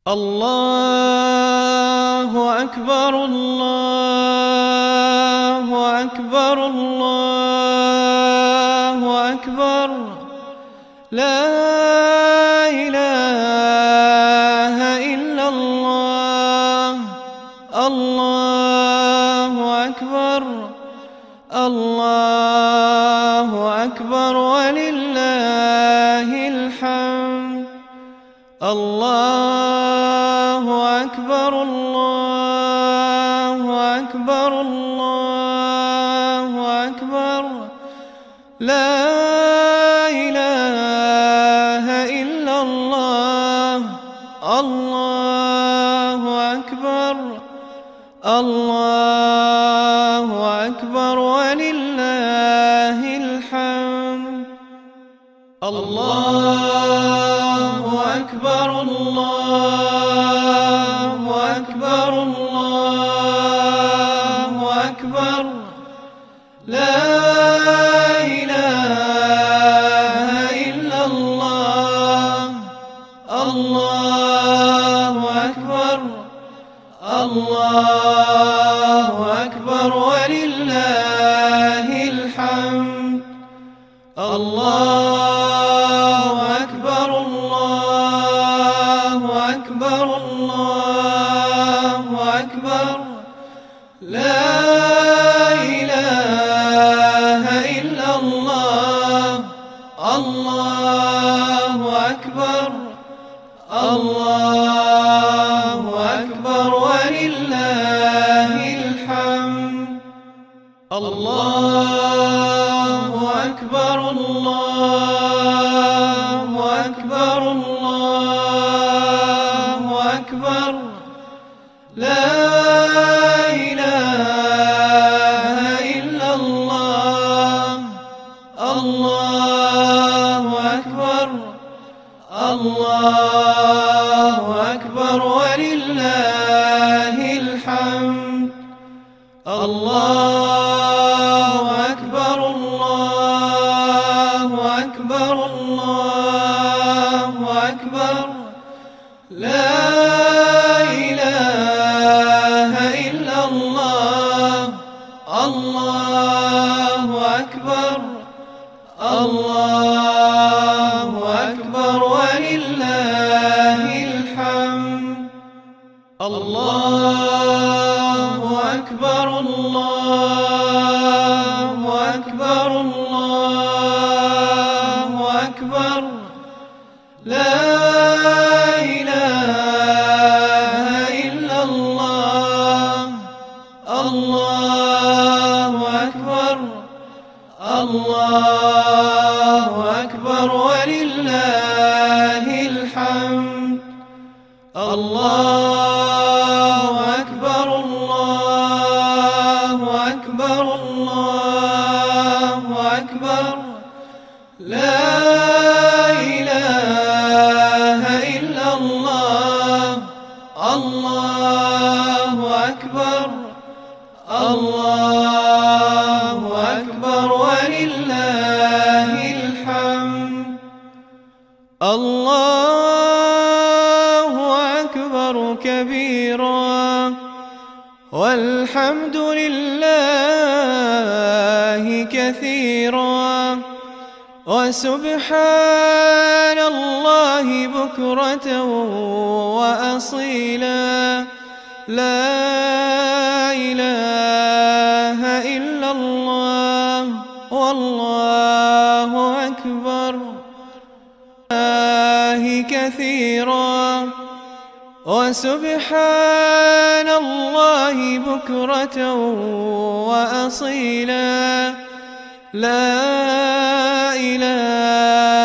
الله أكبر الله أكبر الله أكبر لا إله إلا الله الله أكبر الله أكبر ولله الحمد الله أكبر الله أكبر الله أكبر لا إله إلا الله الله أكبر الله أكبر ولله الحمد الله أكبر الله أكبر الله أكبر لا إله إلا الله الله أكبر الله أكبر ولله الحمد الله أكبر الله أكبر الله أكبر لا إله إلا الله الله أكبر الله أكبر ولله الحمد الله أكبر الله أكبر الله أكبر لا إله إلا الله الله أكبر الله أكبر ولله الحمد الله أكبر الله أكبر الله أكبر لا إله إلا الله الله أكبر الله أكبر ولله الحمد الله أكبر الله أكبر الله أكبر لا إله إلا الله الله أكبر الله أكبر ولله الحمد الله أكبر الله أكبر الله أكبر لا إله إلا الله الله أكبر الله أكبر ولله الحمد الله أكبر كبيرا والحمد لله كثيرا وسبحان الله بكرة وأصيلا لا إله إلا الله والله أكبر كثيرا وسبحان الله بكرة وأصيلا لا إله